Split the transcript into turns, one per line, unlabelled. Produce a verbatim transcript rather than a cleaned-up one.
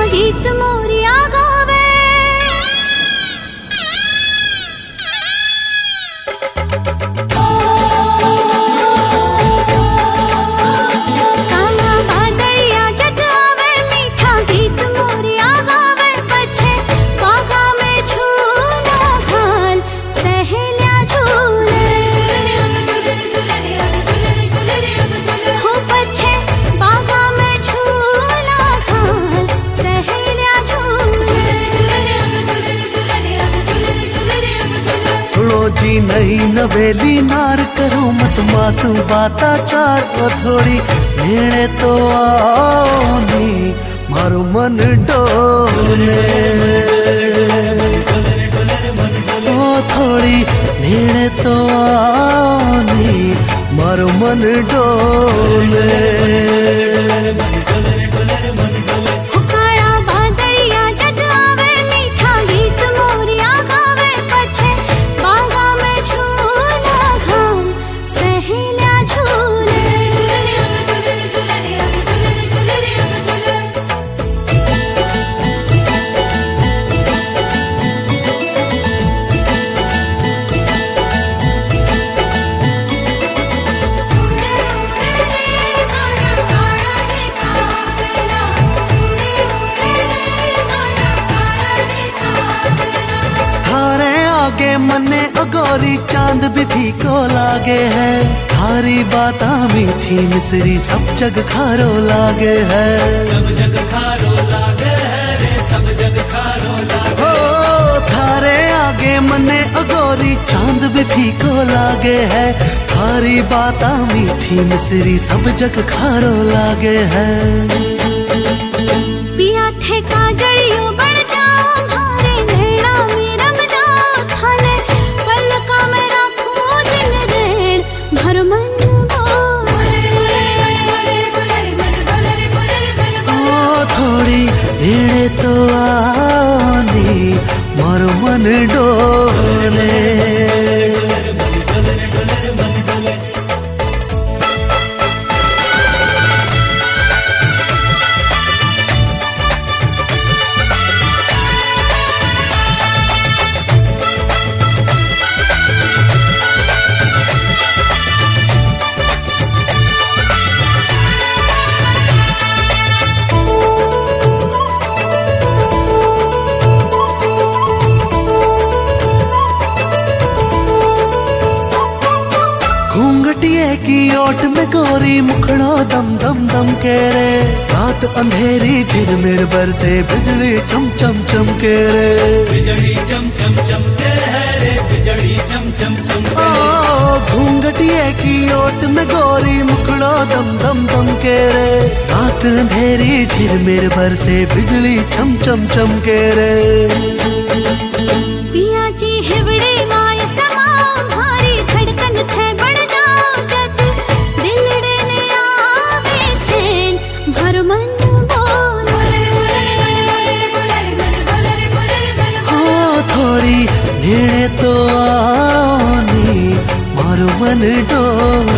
गीत मोरिया गावे। काला बादलिया जग आवे, मीठा गीत मोरिया गावे। पछे बागा में झूला घाल, सहेलिया झूले। हो पछे बागा में झूला घाल, सहेलिया झूले।
सुनो जी नई नवेली नार, करो मत मासूम बाता चार। ओ थोड़ी नेड़े तो आओ नी, मारो मन डोले। ओ थोड़ी नेड़े तो आओ नी, मारो मन डोले।
काला बादलिया जग आवे, मीठा गीत मोरिया गावे। पछे बागा में झूला घाल, सहेलिया झूले।
थारे आगे मन्ने अगोरी चांद भी फीको लागे है। थारी बाता मीठी मिसरी सब जग खारो लागे है।
सब जग खारो लागे है रे, सब जग खारो लागे।
ओ थारे आगे मन्ने अगोरी चांद भी फीको लागे है। थारी बाता मीठी मिसरी सब जग खारो लागे है।
पिया थे काजड़ियों बन जाओ, भारे नैना में रम जाओ। थाने पलका में रखूं दिन रैन, भर मन बोले।
ओ थोड़ी नेड़े तो आओ नी, मारो मन डोले। घूंघटिए की ओट में गोरी मुखड़ो दम दम दम के रे। रात अंधेरी झिरमिर बरसे बिजली चम चम चम के रे।
बिजली चम चम चमके है रे, बिजली चम चम
ओ
चमके।
घूंघटिए की ओट में गोरी मुखड़ो दम दम दम के रे। रात अंधेरी झिरमिर बरसे बिजली चम चम चम के रे।
पिया जी हिवड़े माय समाओ, भारी धड़कन थे बढ़ जाओ। जद दिलड़े ने आवे चैन, भर मन बोले।
ओ थोड़ी नेड़े तो आओ नी, मारो मन डोले।